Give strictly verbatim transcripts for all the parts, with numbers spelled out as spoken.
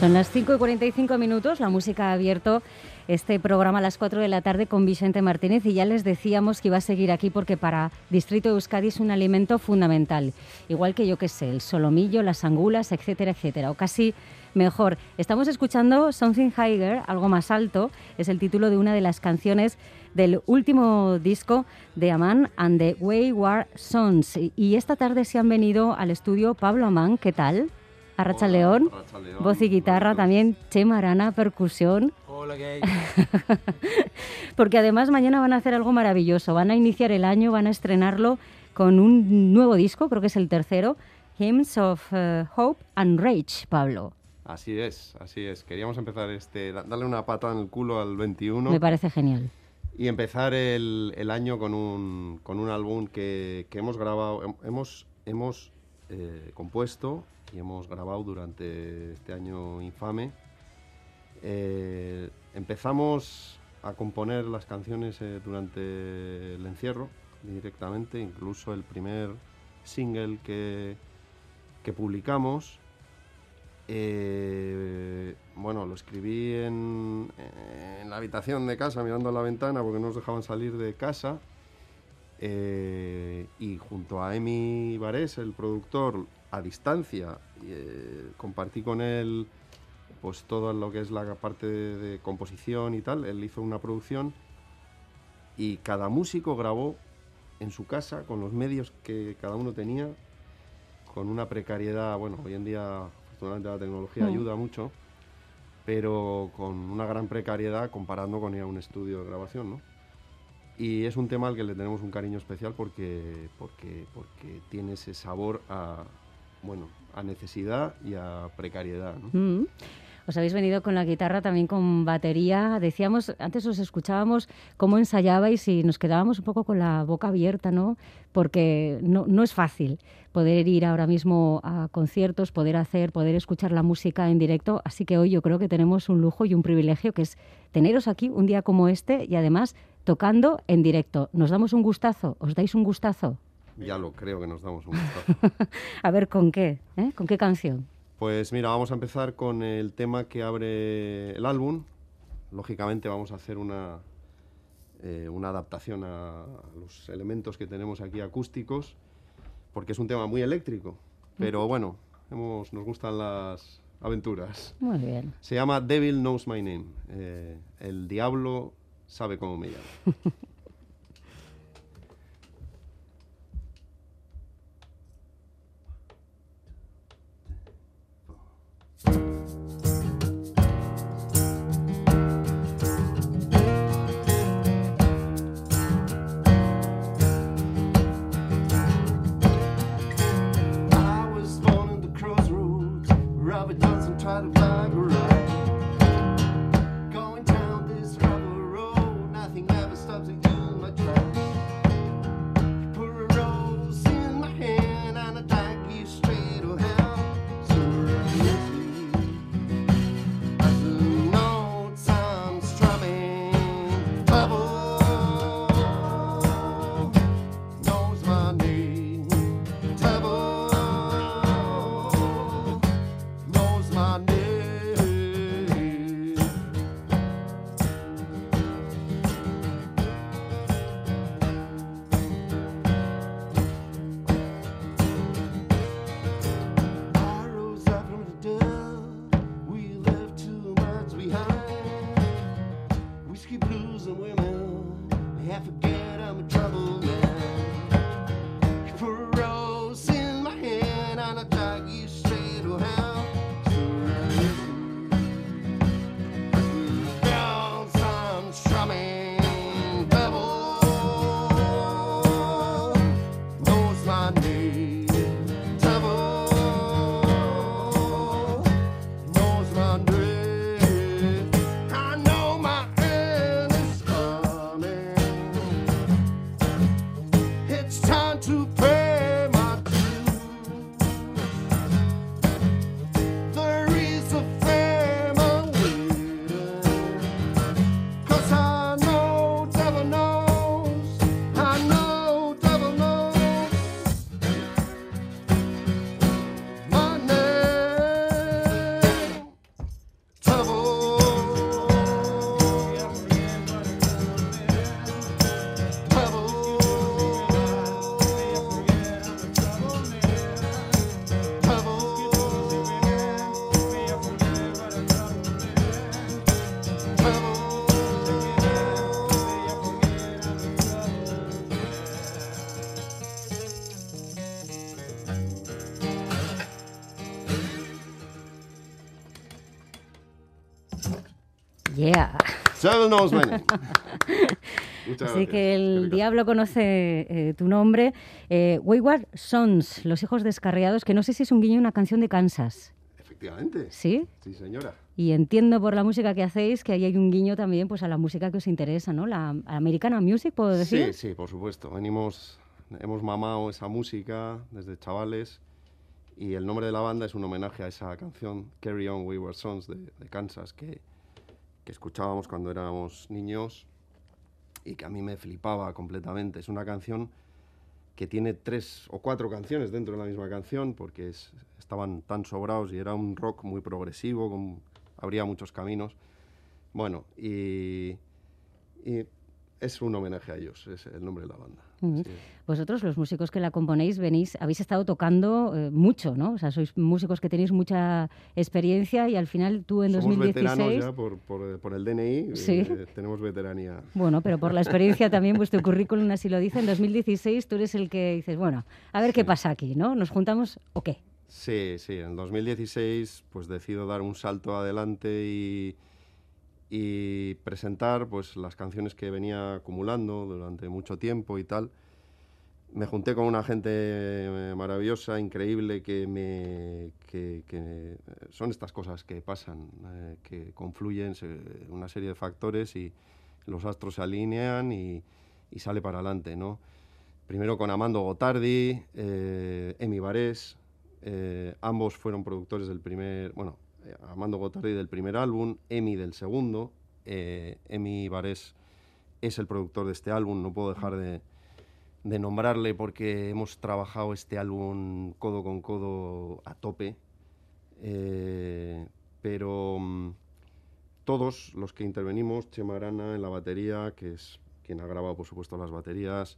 Son las cinco y cuarenta y cinco minutos, la música ha abierto este programa a las cuatro de la tarde con Vicente Martínez y ya les decíamos que iba a seguir aquí porque para Distrito de Euskadi es un alimento fundamental, igual que yo que sé, el solomillo, las angulas, etcétera, etcétera, o casi mejor. Estamos escuchando Something Higher, algo más alto, es el título de una de las canciones del último disco de Amán and the Wayward Sons. Y esta tarde se han venido al estudio Pablo Amán, ¿qué tal? Arracha León, voz y guitarra, también Chema Arana, percusión. Hola, ¿qué hay? Porque además mañana van a hacer algo maravilloso, van a iniciar el año, van a estrenarlo con un nuevo disco, creo que es el tercero, Hymns of uh, Hope and Rage, Pablo. Así es, así es. Queríamos empezar este, darle una pata en el culo al veintiuno. Me parece genial. Y empezar el, el año con un, con un álbum que, que hemos grabado, hemos, hemos eh, compuesto y hemos grabado durante este año infame. Eh, empezamos a componer las canciones eh, durante el encierro directamente, incluso el primer single que, que publicamos. Eh, bueno, lo escribí en, en la habitación de casa, mirando a la ventana, porque no nos dejaban salir de casa. Eh, y junto a Emi Barés, el productor, a distancia, eh, compartí con él pues todo lo que es la parte de, de composición y tal. Él hizo una producción y cada músico grabó en su casa con los medios que cada uno tenía, con una precariedad. Bueno, hoy en día afortunadamente la tecnología mm. ayuda mucho, pero con una gran precariedad comparando con ir a un estudio de grabación, ¿no? Y es un tema al que le tenemos un cariño especial porque, porque, porque tiene ese sabor a, bueno, a necesidad y a precariedad, ¿no? Mm. Os habéis venido con la guitarra, también con batería. Decíamos, antes os escuchábamos cómo ensayabais y nos quedábamos un poco con la boca abierta, ¿no? Porque no, no es fácil poder ir ahora mismo a conciertos, poder hacer, poder escuchar la música en directo. Así que hoy yo creo que tenemos un lujo y un privilegio, que es teneros aquí un día como este y además tocando en directo. ¿Nos damos un gustazo? ¿Os dais un gustazo? Ya lo creo que nos damos un gustazo. A ver, ¿con qué? ¿Eh? ¿Con qué canción? Pues mira, vamos a empezar con el tema que abre el álbum. Lógicamente vamos a hacer una, eh, una adaptación a los elementos que tenemos aquí acústicos, porque es un tema muy eléctrico, pero bueno, hemos, nos gustan las aventuras. Muy bien. Se llama Devil Knows My Name. Eh, el diablo sabe cómo me llamo. Going down this gravel road, nothing ever stops again. Yeah. Devil knows my name. Muchas Así gracias. que el Erika. diablo conoce eh, tu nombre. Eh, Wayward Sons, Los hijos descarriados, que no sé si es un guiño a una canción de Kansas. Efectivamente. ¿Sí? Sí, señora. Y entiendo por la música que hacéis que ahí hay un guiño también pues a la música que os interesa, ¿no? La, la Americana Music, ¿puedo decir? Sí, sí, por supuesto. Venimos, hemos mamado esa música desde chavales y el nombre de la banda es un homenaje a esa canción Carry On Wayward Sons de, de Kansas que, que escuchábamos cuando éramos niños y que a mí me flipaba completamente. Es una canción que tiene tres o cuatro canciones dentro de la misma canción porque es, estaban tan sobrados y era un rock muy progresivo, con, abría muchos caminos. Bueno, y, y es un homenaje a ellos, es el nombre de la banda. Uh-huh. Sí. Vosotros, los músicos que la componéis, venís, habéis estado tocando eh, mucho, ¿no? O sea, sois músicos que tenéis mucha experiencia y al final tú en Somos dos mil dieciséis... veteranos ya por, por, por el D N I, Sí. eh, tenemos veteranía. Bueno, pero por la experiencia también, vuestro currículum así lo dice. En dos mil dieciséis tú eres el que dices, bueno, a ver Sí. qué pasa aquí, ¿no? ¿Nos juntamos o qué? Sí, sí, en dos mil dieciséis pues decido dar un salto adelante y, y presentar pues las canciones que venía acumulando durante mucho tiempo y tal. Me junté con una gente eh, maravillosa, increíble, que me que, que son estas cosas que pasan, eh, que confluyen se, una serie de factores y los astros se alinean y, y sale para adelante, ¿no? Primero con Amando Gotardi, eh, Emi Barés, eh, ambos fueron productores del primer, bueno, eh, Amando Gotardi del primer álbum, Emi del segundo, eh, Emi Barés es el productor de este álbum, no puedo dejar de de nombrarle porque hemos trabajado este álbum codo con codo a tope, eh, pero um, todos los que intervenimos, Chema Arana en la batería, que es quien ha grabado por supuesto las baterías,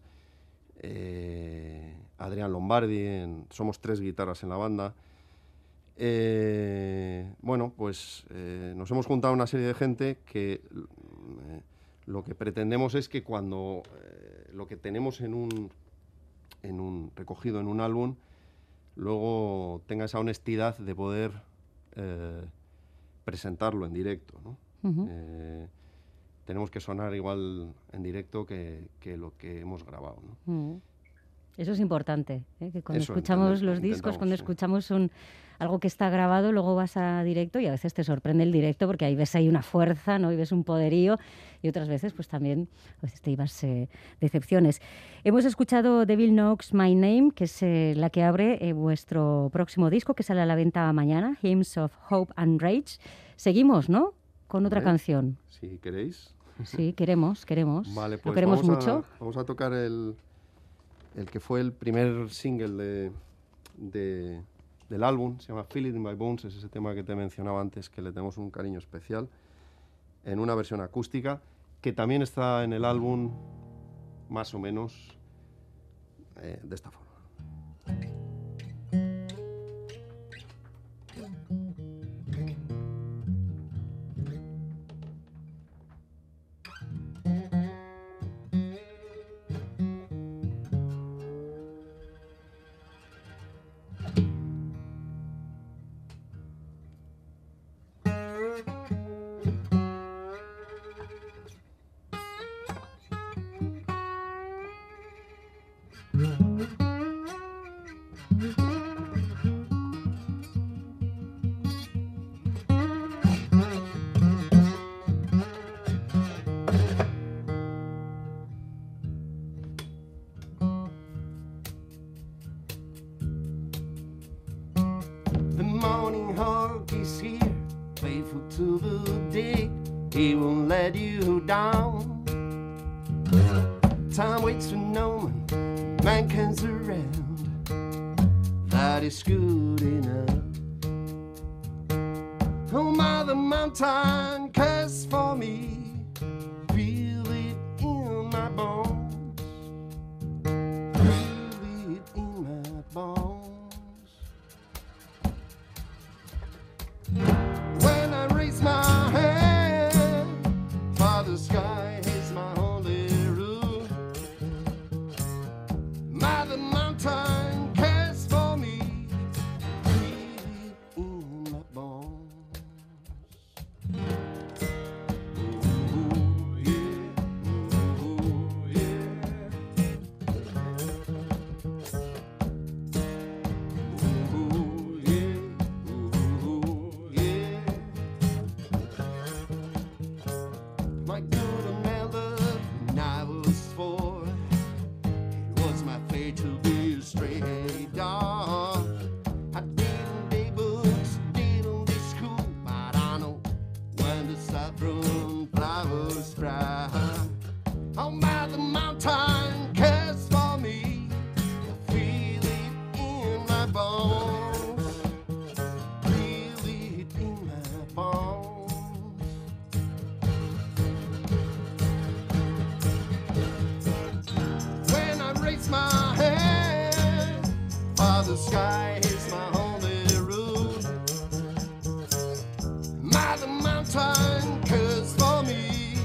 eh, Adrián Lombardi, en, somos tres guitarras en la banda, eh, bueno, pues eh, nos hemos juntado una serie de gente que eh, lo que pretendemos es que cuando eh, lo que tenemos en un, en un recogido en un álbum, luego tenga esa honestidad de poder eh, presentarlo en directo, ¿no? Uh-huh. eh, tenemos que sonar igual en directo que, que lo que hemos grabado, ¿no? Uh-huh. Eso es importante, ¿eh? Que cuando Eso escuchamos entendemos, los discos, intentamos, cuando sí. escuchamos un, algo que está grabado, luego vas a directo y a veces te sorprende el directo porque ahí ves ahí una fuerza, ¿no? Y ves un poderío y otras veces pues también a veces te llevas eh, decepciones. Hemos escuchado Devil Knows My Name, que es eh, la que abre eh, vuestro próximo disco, que sale a la venta mañana, Hymns of Hope and Rage. Seguimos, ¿no? Con otra Vale. canción. Si queréis. Sí, queremos, queremos. Vale, pues Lo queremos vamos mucho. A, vamos a tocar el, el que fue el primer single de, de, del álbum, se llama Feel It in My Bones, es ese tema que te mencionaba antes, que le tenemos un cariño especial, en una versión acústica, que también está en el álbum, más o menos, eh, de esta forma. The morning hawk is here, faithful to the day. He won't let you down. Time waits for no man, man can surround. That is good enough. Oh, Mother Mountain, curse for me. Feel it in my bones. Feel it in my bones. When I raise my hand, Father Sky is my only rule. Mother Mountain cares for me, feel it in my bones. My good Amanda, when I was four, it was my fate to be a stray dog. I didn't day books, didn't day school, but I know when the saffron flowers cry. On by the mountain, cares for me, I feel it in my bones, feel it in my bones. When I raise my hand, for the sky is my only rule. My the mountain cares for me.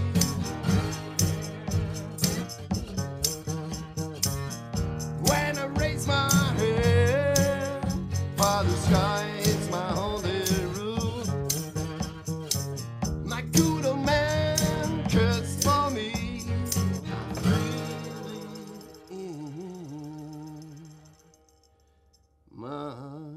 When I raise my head, for the sky is my only rule. My good old man cares for me. My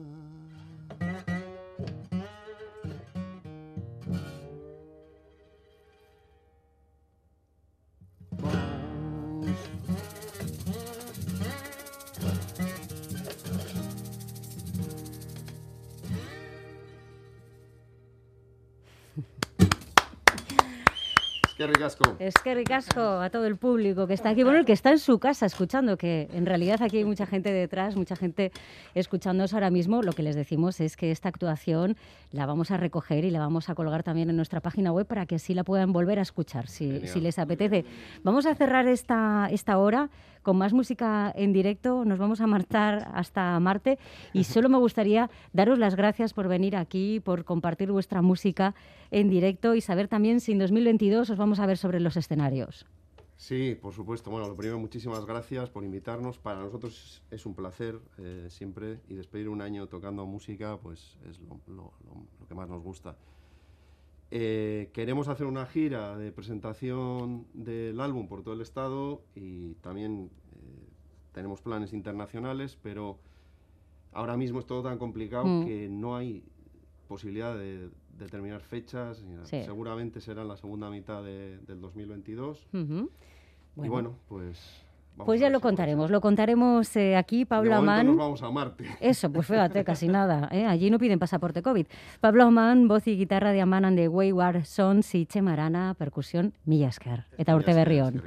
Es que ricasco. Es que ricasco a todo el público que está aquí, bueno, el que está en su casa escuchando, que en realidad aquí hay mucha gente detrás, mucha gente escuchándonos ahora mismo. Lo que les decimos es que esta actuación la vamos a recoger y la vamos a colgar también en nuestra página web para que así la puedan volver a escuchar, si, si les apetece. Vamos a cerrar esta, esta hora con más música en directo, nos vamos a marchar hasta Marte y solo me gustaría daros las gracias por venir aquí, por compartir vuestra música en directo y saber también si en dos mil veintidós os vamos a ver sobre los escenarios. Sí, por supuesto. Bueno, lo primero, muchísimas gracias por invitarnos. Para nosotros es un placer eh, siempre, y despedir un año tocando música pues es lo, lo, lo, lo que más nos gusta. Eh, queremos hacer una gira de presentación del álbum por todo el estado y también eh, tenemos planes internacionales, pero ahora mismo es todo tan complicado mm. que no hay posibilidad de determinar fechas. Sí. Seguramente será en la segunda mitad de, del dos mil veintidós. Uh-huh. Bueno. Y bueno, pues... Pues ya lo contaremos, lo contaremos eh, aquí, Pablo Amán. Nos vamos a Marte. Eso, pues fíjate, casi nada, ¿eh? Allí no piden pasaporte COVID. Pablo Amán, voz y guitarra de Amán and the Wayward Sons y Txema Arana, percusión, mila esker. Eta urte berrion.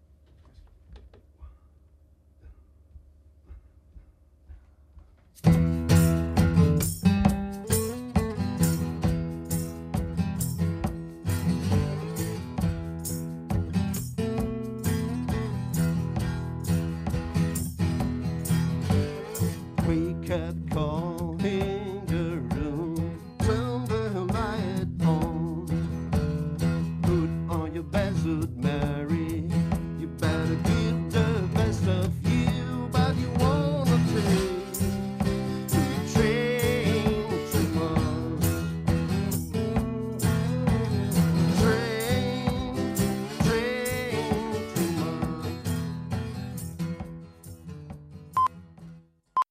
Thank you.